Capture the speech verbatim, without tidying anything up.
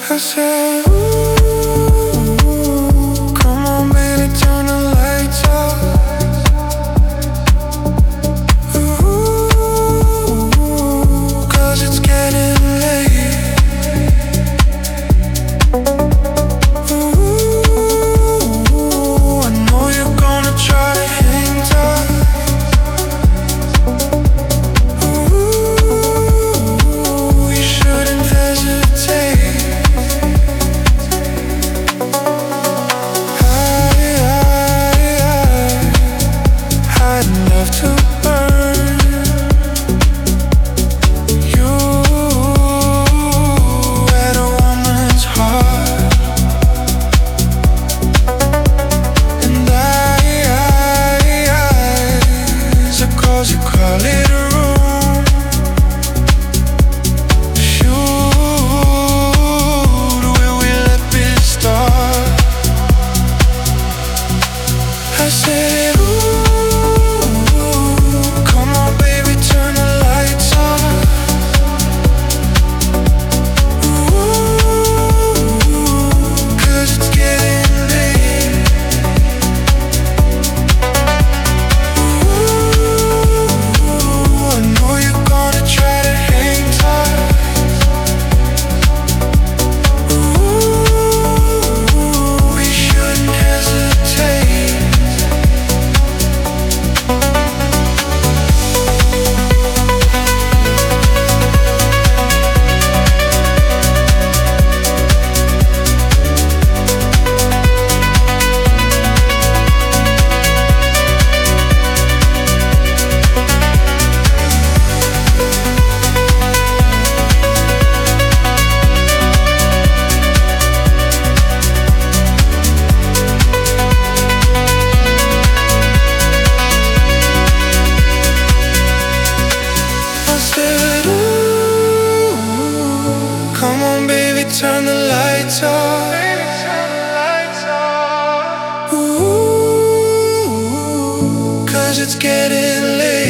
I said, ooh, come on baby, turn the lights off. Ooh, 'cause it's getting late. Ooh, I know you're gonna try to hang tough. Ooh, you shouldn't hesitate. I'd love to burn you at a woman's heart, and I, I, I cause you call it a room. Shoot, will we let this start? I said, ooh, come on baby, turn the lights on. Ooh, 'cause it's getting late. Ooh, I know you're gonna try to hang tight. Ooh, you shouldn't hesitate. I said, ooh, come on baby, turn the lights off. Ooh, 'cause it's getting late.